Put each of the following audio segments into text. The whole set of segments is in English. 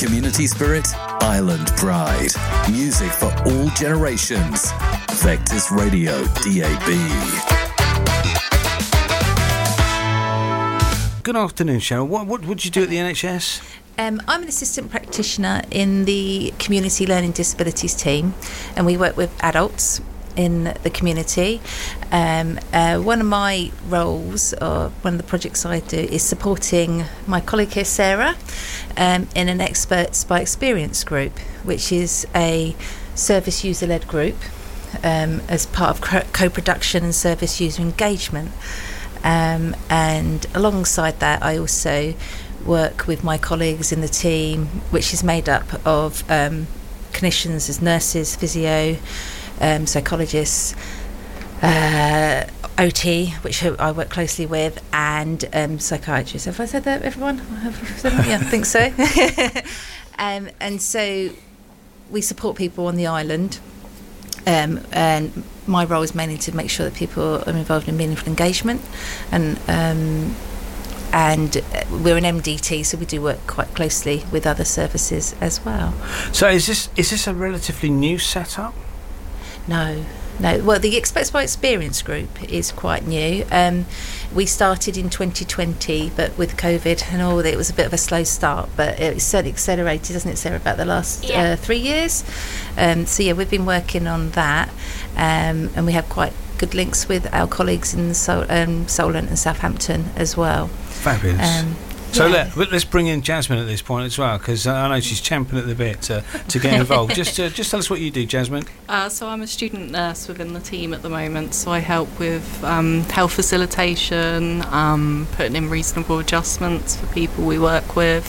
Community spirit, island pride. Music for all generations. Vectis Radio DAB. Good afternoon, Cheryl. What would you do at the NHS? I'm an assistant practitioner in the Community Learning Disabilities team, and we work with adults in the community. One of my roles, or one of the projects I do, is supporting my colleague here, Sarah, in an Experts by Experience group, which is a service user-led group as part of co-production and service user engagement. And alongside that, I also work with my colleagues in the team, which is made up of clinicians as nurses, physio, psychologists, OT, which I work closely with, and psychiatrists. Have I said that, everyone? Yeah, I think so. And so we support people on the island, and my role is mainly to make sure that people are involved in meaningful engagement, and we're an MDT, so we do work quite closely with other services as well. So is this a relatively new setup? No. Well, the Experts by Experience group is quite new. We started in 2020, but with COVID and all, it was a bit of a slow start, but it's certainly accelerated, hasn't it, Sarah, about the last 3 years? So yeah, we've been working on that, and we have quite good links with our colleagues in Solent and Southampton as well. Fabulous. So let's bring in Jasmine at this point as well, because I know she's champing at the bit to get involved. Just tell us what you do, Jasmine. So I'm a student nurse within the team at the moment, so I help with health facilitation, putting in reasonable adjustments for people we work with.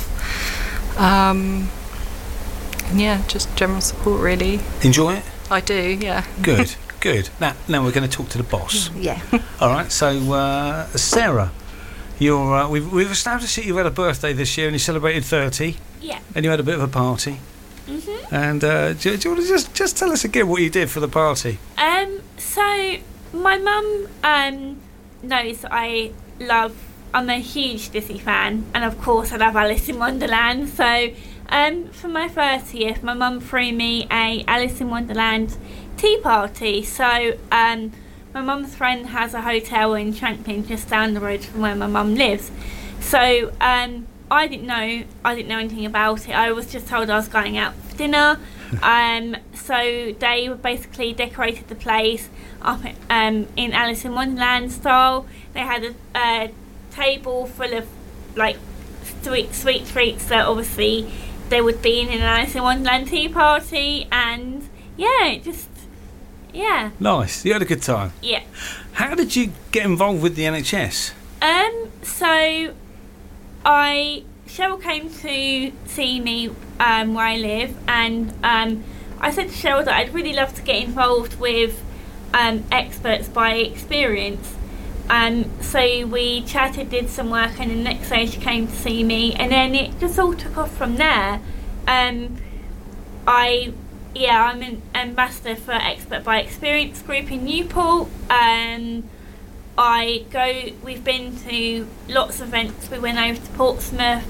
Just general support, really. Enjoy it? I do, yeah. Good. Now we're going to talk to the boss. Yeah. All right, so Sarah, you're we've established that you had a birthday this year and you celebrated 30. Yeah. And you had a bit of a party. Mhm. And do you want to just tell us again what you did for the party? So my mum knows that I'm a huge Disney fan, and of course I love Alice in Wonderland. So for my 30th, my mum threw me a Alice in Wonderland tea party. So my mum's friend has a hotel in Shanklin, just down the road from where my mum lives. So I didn't know anything about it. I was just told I was going out for dinner. So they basically decorated the place up in Alice in Wonderland style. They had a table full of like sweet treats that obviously they would be in an Alice in Wonderland tea party, and Nice. You had a good time. Yeah. How did you get involved with the NHS? So Cheryl came to see me where I live, and I said to Cheryl that I'd really love to get involved with Experts by Experience. So we chatted, did some work, and the next day she came to see me, and then it just all took off from there. I'm an ambassador for Expert by Experience group in Newport. We've been to lots of events. We went over to Portsmouth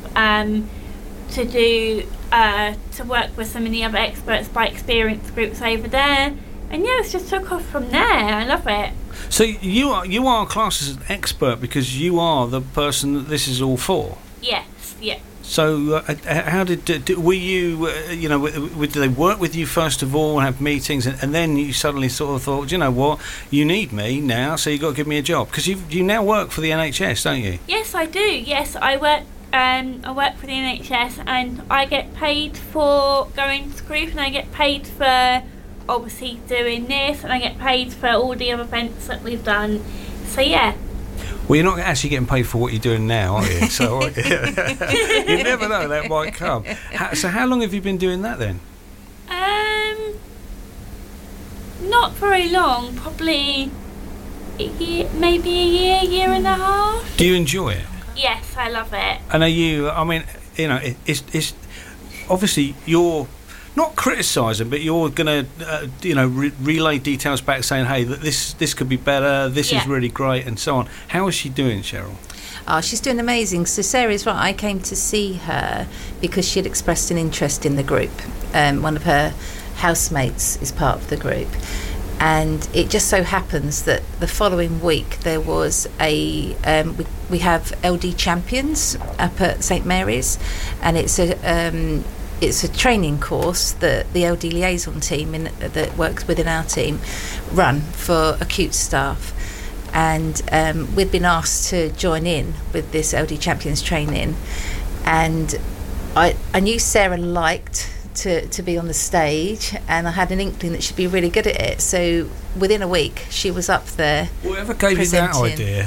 to work with some of the other Experts by Experience groups over there, and it's just took off from there. I love it. So you are classed as an expert because you are the person that this is all for. Yes. Yeah. So how were you? Did they work with you first of all and have meetings, and then you suddenly sort of thought, you know what, you need me now, so you got to give me a job, because you now work for the NHS, don't you? Yes, I do. Yes, I work for the NHS, and I get paid for going to group, and I get paid for obviously doing this, and I get paid for all the other events that we've done. So yeah. Well, you're not actually getting paid for what you're doing now, are you? So you never know, that might come. So how long have you been doing that then? Not very long, probably maybe a year and a half. Do you enjoy it? Yes, I love it. And are you, I mean, it's obviously you're not criticise them, but you're going to, relay details back saying, hey, this could be better, this is really great, and so on. How is she doing, Cheryl? Oh, she's doing amazing. So Sarah's right. I came to see her because she had expressed an interest in the group. One of her housemates is part of the group. And it just so happens that the following week there was we have LD Champions up at St Mary's, and it's a training course that the LD liaison team that works within our team run for acute staff. And we'd been asked to join in with this LD Champions training, and I knew Sarah liked to be on the stage, and I had an inkling that she'd be really good at it. So within a week she was up there. Whatever gave you that idea?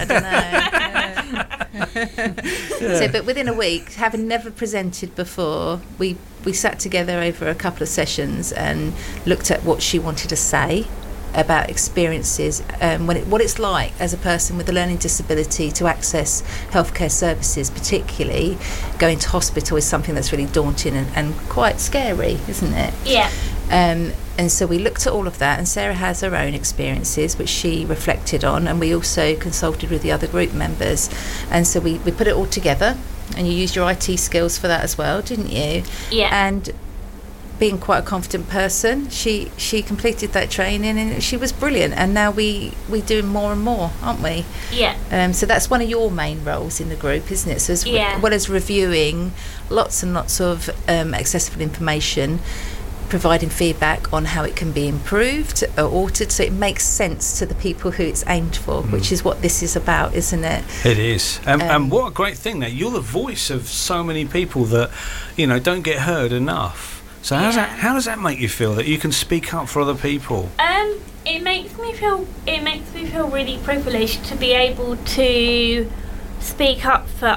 I don't know. So, but within a week, having never presented before, we sat together over a couple of sessions and looked at what she wanted to say about experiences, what it's like as a person with a learning disability to access healthcare services, particularly going to hospital is something that's really daunting and quite scary, isn't it? Yeah. And so we looked at all of that, and Sarah has her own experiences which she reflected on, and we also consulted with the other group members, and so we put it all together. And you used your IT skills for that as well, didn't you? Yeah. And being quite a confident person, she completed that training, and she was brilliant. And now we doing more and more, aren't we? Yeah. So that's one of your main roles in the group, isn't it? So as Yeah. well as reviewing lots and lots of accessible information, providing feedback on how it can be improved or altered so it makes sense to the people who it's aimed for, which is what this is about, isn't it? It is. And what a great thing that you're the voice of so many people that, don't get heard enough. So how does that make you feel, that you can speak up for other people? It makes me feel really privileged to be able to speak up for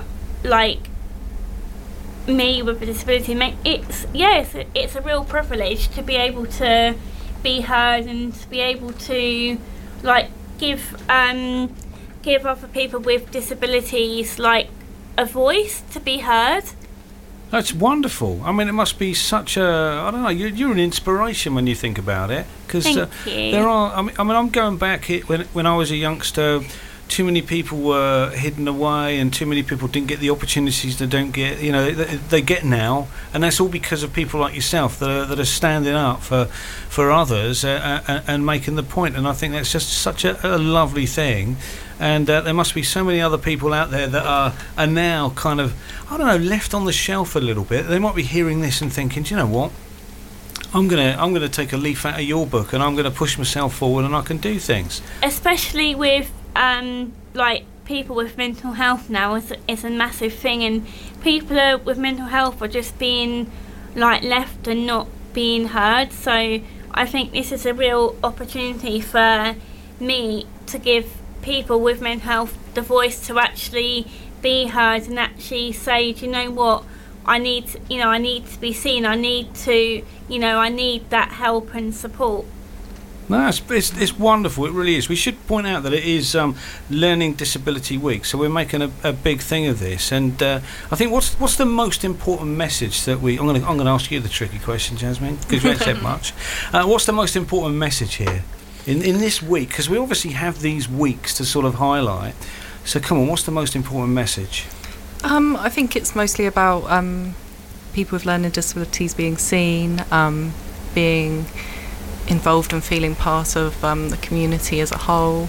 me with a disability. It's a real privilege to be able to be heard and to be able to give other people with disabilities a voice to be heard. That's wonderful. I mean, it must be such you're an inspiration when you think about it. Because there are, I'm going back when I was a youngster, too many people were hidden away, and too many people didn't get the opportunities they don't get, they get now. And that's all because of people like yourself that are standing up for others and making the point. And I think that's just such a lovely thing. And there must be so many other people out there that are now kind of, left on the shelf a little bit. They might be hearing this and thinking, do you know what? I'm gonna take a leaf out of your book, and I'm gonna push myself forward, and I can do things. Especially with people with mental health now is a massive thing, and people with mental health are just being left and not being heard. So I think this is a real opportunity for me to give people with mental health the voice to actually be heard and actually say, do you know what, I need to be seen, I need that help and support. No, it's wonderful. It really is. We should point out that it is Learning Disability Week, so we're making a big thing of this. And I think what's the most important message that I'm going to ask you the tricky question, Jasmine, because you haven't said much. What's the most important message here in this week? Because we obviously have these weeks to sort of highlight. So come on, what's the most important message? I think it's mostly about people with learning disabilities being seen, being involved and feeling part of the community as a whole.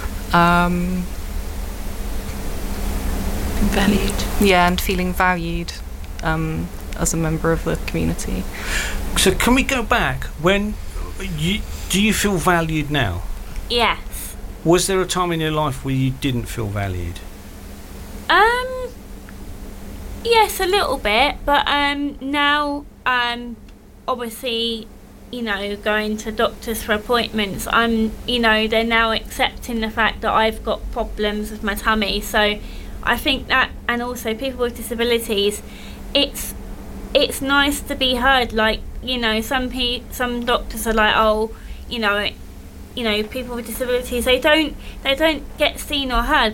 Valued. Yeah, and feeling valued as a member of the community. So can we go back? When do you feel valued now? Yes. Was there a time in your life where you didn't feel valued? Yes, a little bit, but now obviously, going to doctors for appointments, they're now accepting the fact that I've got problems with my tummy. So I think that, and also people with disabilities, it's nice to be heard. Some doctors are like, oh, people with disabilities, they don't get seen or heard.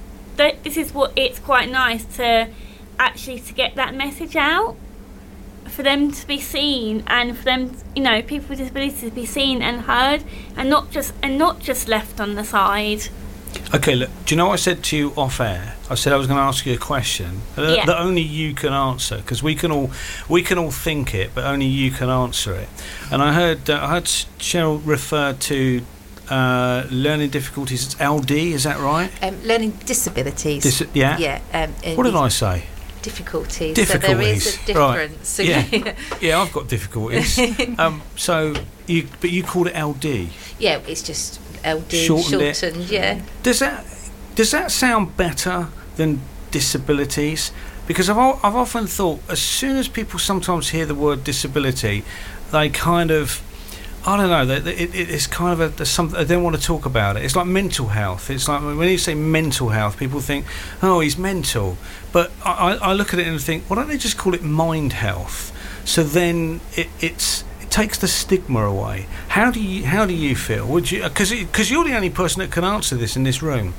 But this is what it's quite nice to actually to get that message out for them to be seen, and for them, people with disabilities to be seen and heard, and not just left on the side. Okay, look, do you know what I said to you off air? I said I was going to ask you a question that only you can answer, because we can all think it, but only you can answer it. And I heard Cheryl refer to learning difficulties as LD. Is that right? Learning disabilities. Yeah. What did I say? Difficulties. So there is a difference. Right. Yeah, I've got difficulties. So you called it LD. Yeah, it's just LD shortened. Yeah. Does that sound better than disabilities? Because I've often thought, as soon as people sometimes hear the word disability, they kind of, I don't know, it's kind of something they don't want to talk about it. It's like mental health. It's like when you say mental health, people think, oh, he's mental. But I look at it and think, why don't they just call it mind health? So then it takes the stigma away. How do you feel? Would you? Because you're the only person that can answer this in this room.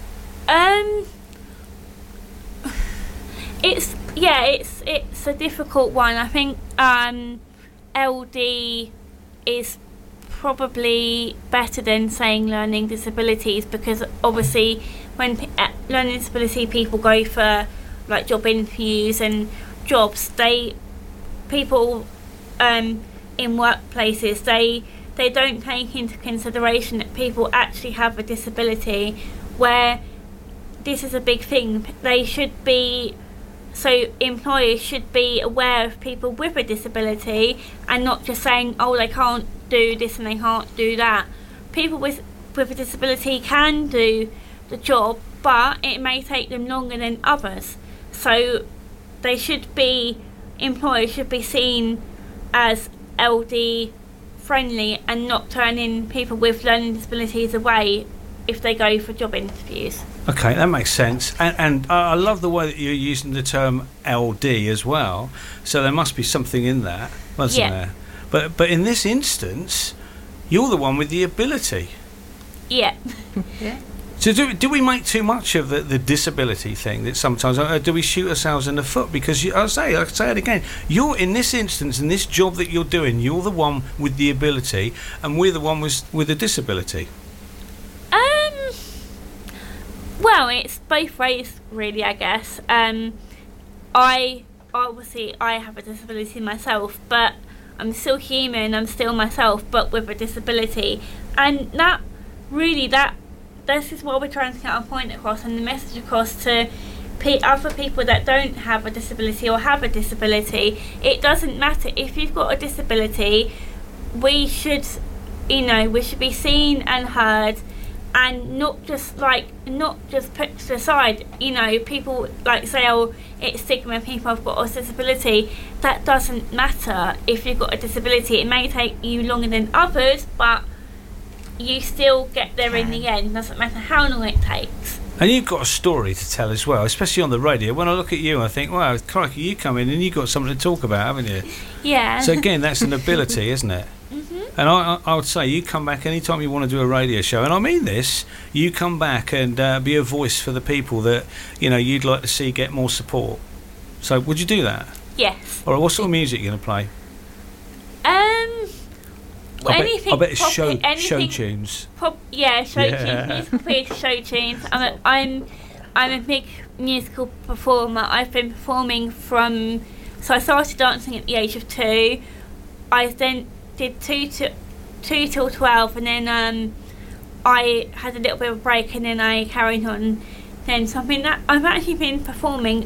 It's a difficult one. I think LD is probably better than saying learning disabilities, because obviously when learning disability people go for like job interviews and jobs, people in workplaces they don't take into consideration that people actually have a disability, where this is a big thing. Employers should be aware of people with a disability and not just saying, oh, they can't do this and they can't do that. People with a disability can do the job, but it may take them longer than others. So employers should be seen as LD friendly and not turning people with learning disabilities away if they go for job interviews. Okay, that makes sense. And I love the way that you're using the term LD as well. So there must be something in that, wasn't there? But in this instance, you're the one with the ability. Yeah. Yeah. So do we make too much of the disability thing? That sometimes do we shoot ourselves in the foot? Because I'll say it again. You're in this instance, in this job that you're doing, you're the one with the ability, and we're the one with the disability. Well, it's both ways, really. I guess. I have a disability myself, but I'm still human. I'm still myself, but with a disability, and this is what we're trying to get our point across and the message across to other people that don't have a disability or have a disability. It doesn't matter if you've got a disability. We should be seen and heard, and not just put to the side. People say, oh, it's stigma, people have got a disability. That doesn't matter. If you've got a disability, it may take you longer than others, but you still get there in the end. Doesn't matter how long it takes. And you've got a story to tell as well, especially on the radio. When I look at you, I think, wow, crikey, you come in and you've got something to talk about, haven't you? Yeah. So again, that's an ability, isn't it? Mm-hmm. And I would say you come back anytime you want to do a radio show, and I mean this, you come back and be a voice for the people that you'd like to see get more support. So would you do that? Yes. All right, what sort of music are you going to play? I bet it's show tunes. Show tunes, musical show tunes. I'm a big musical performer. I've been performing so I started dancing at the age of 2. I then did 2 till 12, and then I had a little bit of a break, and then I carried on. Then something that I've actually been performing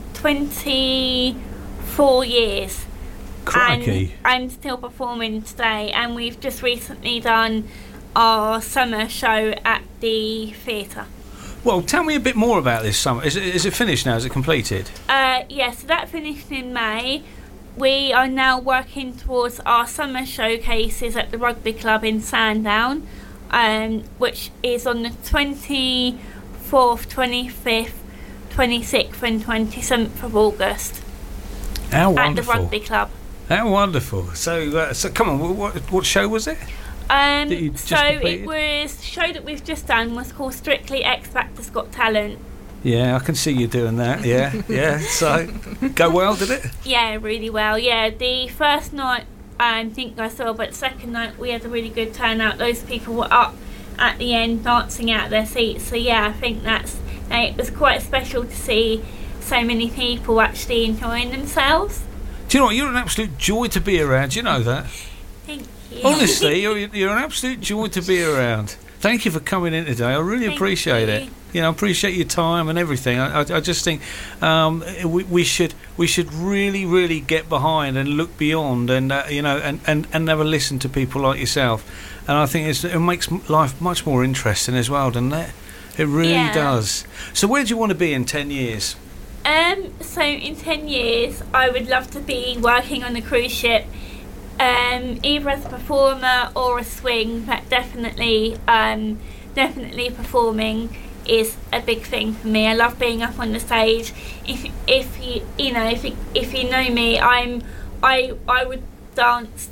24 years. Crikey. And I'm still performing today, and we've just recently done our summer show at the theatre. Well, tell me a bit more about this summer. Is it finished now? Is it completed? So that finished in May. We are now working towards our summer showcases at the Rugby Club in Sandown, which is on the 24th, 25th, 26th and 27th of August. How wonderful. At the Rugby Club. How wonderful. So come on, what show was it? It was the show that we've just done was called Strictly X Factor's Got Talent. Yeah, I can see you doing that. Yeah. So, go well, did it? Yeah, really well. Yeah, the first night I think I saw, but the second night we had a really good turnout. Those people were up at the end dancing out their seats. So yeah, I think it was quite special to see so many people actually enjoying themselves. Do you know what? You're an absolute joy to be around. Do you know that? Thank you. Honestly, you're an absolute joy to be around. Thank you for coming in today. I really appreciate it. You know, I appreciate your time and everything. I just think we should really get behind and look beyond and and have a listen to people like yourself. And I think it makes life much more interesting as well, doesn't it? It really does. So where do you want to be in 10 years? So in 10 years, I would love to be working on a cruise ship, either as a performer or a swing, but definitely performing is a big thing for me. I love being up on the stage. If you know me, I would dance.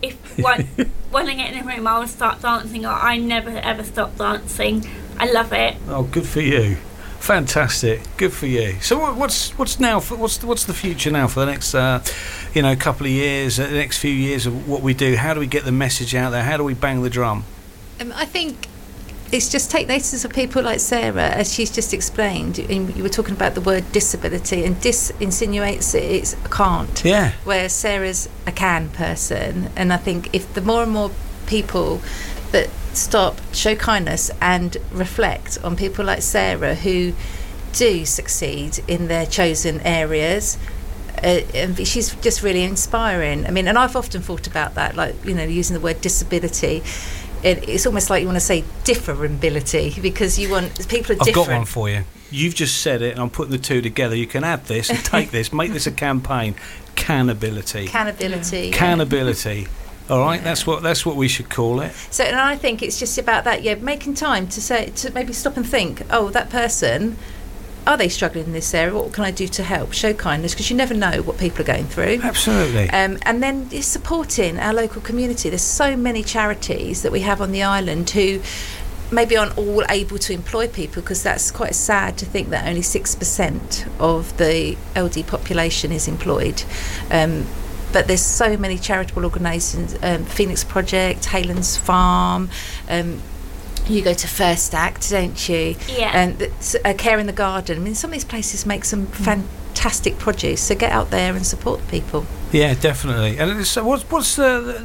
When I get in the room, I would start dancing. I never ever stop dancing. I love it. Oh, good for you! Fantastic, good for you. So what's now? What's the future now for the next couple of years? The next few years of what we do. How do we get the message out there? How do we bang the drum? I think it's just take notice of people like Sarah, as she's just explained. You were talking about the word disability, and dis insinuates it's a can't. Yeah. Whereas Sarah's a can person, and I think if the more and more people that stop, show kindness and reflect on people like Sarah who do succeed in their chosen areas, and she's just really inspiring. I mean, and I've often thought about that, like, using the word disability. It's almost like you want to say differability, because you want people are different. I've got one for you. You've just said it, and I'm putting the two together. You can add this and take this, make this a campaign. Canability. Canability. All right, yeah. That's what we should call it. So, and I think it's just about that. Yeah, making time to maybe stop and think. Oh, that person. Are they struggling in this area? What can I do to help? Show kindness, because you never know what people are going through. Absolutely. And then supporting our local community. There's so many charities that we have on the island who maybe aren't all able to employ people, because that's quite sad to think that only 6% of the LD population is employed. But there's so many charitable organisations, Phoenix Project, Haylands Farm, you go to First Act, don't you? Yeah. And Care in the Garden. I mean, some of these places make some fantastic produce, so get out there and support the people. Yeah, definitely. And so what was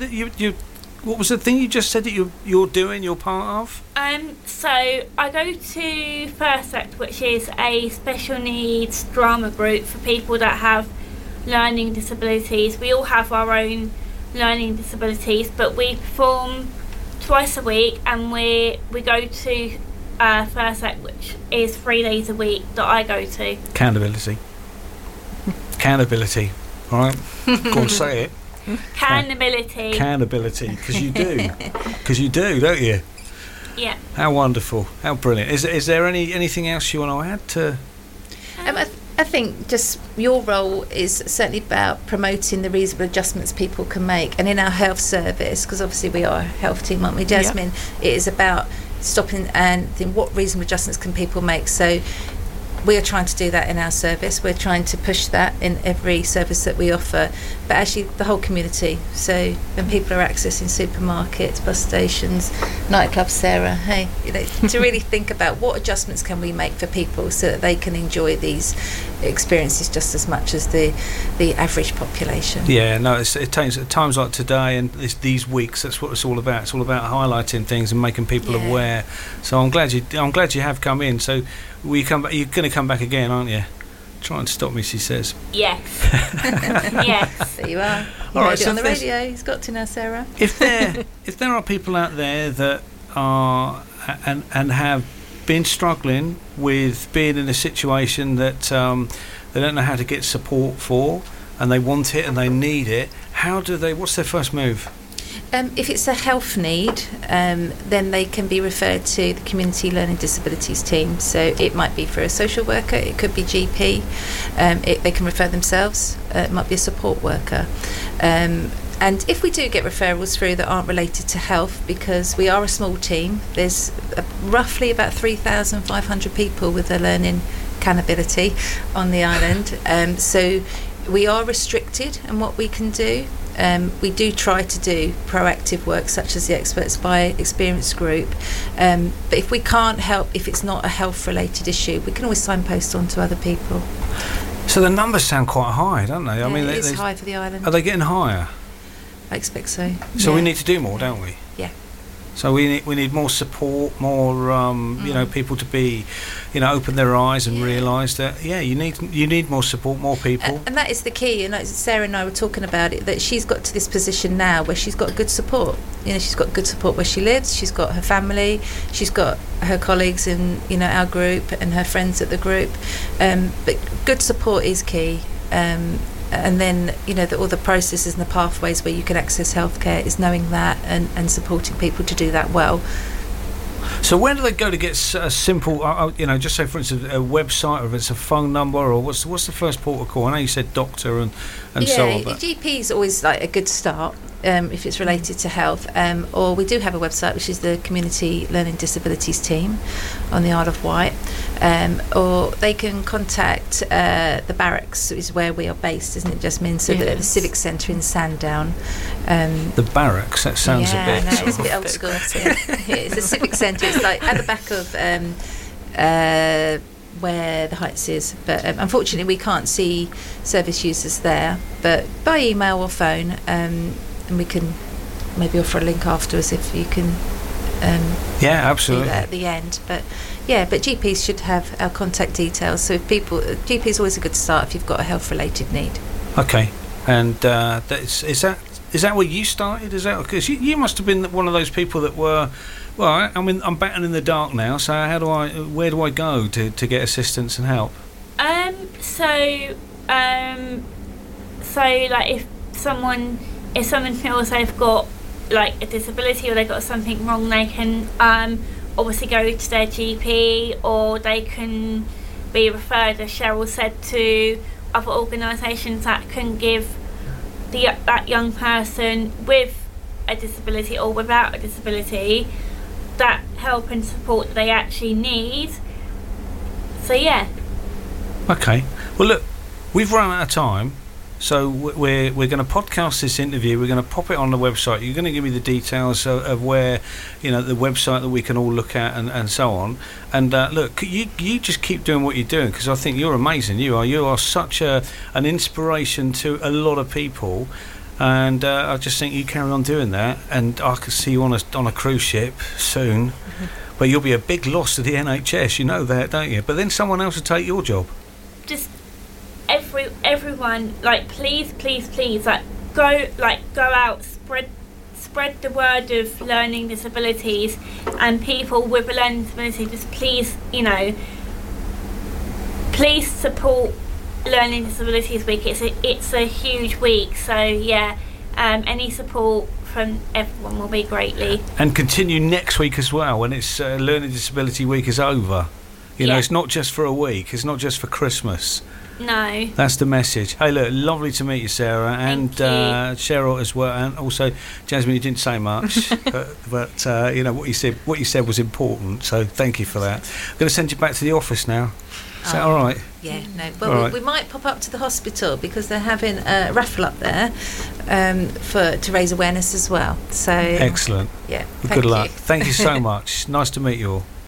the thing you just said that you're doing, you're part of? So I go to First Act, which is a special needs drama group for people that have learning disabilities. We all have our own learning disabilities, but we perform twice a week, and we go to First Act, which is 3 days a week that I go to. Canability. All right, go on, say it. Canability, because you do, don't you? Yeah. How wonderful, how brilliant. Is there anything else you want to add to? I think just your role is certainly about promoting the reasonable adjustments people can make, and in our health service, because obviously we are a health team, aren't we, Jasmine? Yeah. It is about stopping and thinking, what reasonable adjustments can people make? So we are trying to do that in our service. We're trying to push that in every service that we offer, but actually the whole community. So when people are accessing supermarkets, bus stations, nightclubs, Sarah, to really think about what adjustments can we make for people so that they can enjoy these experiences just as much as the average population. Yeah, no, it takes at times like today and these weeks. That's what it's all about. It's all about highlighting things and making people aware. So I'm glad you have come in. So you're going to come back again, aren't you? Try and stop me, she says. Yes. Yes. There you are. All right, so on the radio. He's got to now, Sarah. If there are people out there that are and have been struggling with being in a situation that they don't know how to get support for, and they want it and they need it, what's their first move? If it's a health need, then they can be referred to the Community Learning Disabilities team. So it might be for a social worker, it could be GP, they can refer themselves, it might be a support worker. And if we do get referrals through that aren't related to health, because we are a small team, there's roughly about 3,500 people with a learning cannability on the island. So we are restricted in what we can do. We do try to do proactive work such as the Experts by Experience group, but if we can't help, if it's not a health related issue, we can always signpost on to other people. So the numbers sound quite high, don't they? I mean, it's high for the island. Are they getting higher? I expect so. So we need to do more, don't we? Yeah. So we need more support, more you know, people to be, you know, open their eyes and realise that you need more support, more people. And that is the key. And Sarah and I were talking about it, that she's got to this position now where she's got good support. You know, she's got good support where she lives. She's got her family. She's got her colleagues in, you know, our group and her friends at the group. But good support is key. And then, you know, all the processes and the pathways where you can access healthcare is knowing that and supporting people to do that well. So where do they go to get a simple, you know, just say for instance a website, or if it's a phone number, or what's the first port of call? I know you said doctor and so on. Yeah, GP is always like a good start if it's related to health. Or we do have a website, which is the Community Learning Disabilities team on the Isle of Wight. Or they can contact the barracks, is where we are based, isn't it, Jasmine? So the Civic Centre in Sandown. The barracks, that sounds a bit... No, it's a bit old school. It's the Civic Centre. It's like at the back of where the Heights is. But unfortunately, we can't see service users there. But by email or phone, and we can maybe offer a link afterwards if you can... absolutely. Do that at the end. But GPs should have our contact details. So if GP is always a good start if you've got a health-related need. Okay, and is that where you started? Is that because you must have been one of those people that were? Well, I mean, I'm batting in the dark now. So where do I go to get assistance and help? So like if someone feels they've got like a disability or they've got something wrong, they can obviously go to their GP, or they can be referred, as Cheryl said, to other organisations that can give that young person with a disability or without a disability that help and support that they actually need. So yeah. Okay. Well, look, we've run out of time. So we're going to podcast this interview. We're going to pop it on the website. You're going to give me the details of where, you know, the website that we can all look at and so on. And look, you just keep doing what you're doing, because I think you're amazing. You are such an inspiration to a lot of people. And I just think you carry on doing that. And I can see you on a cruise ship soon. Mm-hmm. But you'll be a big loss to the NHS. You know that, don't you? But then someone else will take your job. Just everyone, like, please, like, go out, spread the word of learning disabilities, and people with a learning disability, just please, you know, please support Learning Disabilities Week. It's a huge week, so yeah, any support from everyone will be greatly. And continue next week as well, when it's Learning Disability Week is over. You know, it's not just for a week, it's not just for Christmas. No. That's the message. Hey, look, lovely to meet you, Sarah, and Cheryl as well, and also Jasmine. You didn't say much, but you know what you said was important. So thank you for that. I'm going to send you back to the office now. Is that all right? Yeah, no. Well, we might pop up to the hospital because they're having a raffle up there to raise awareness as well. So excellent. Yeah. Good luck. Thank you so much. Nice to meet you all.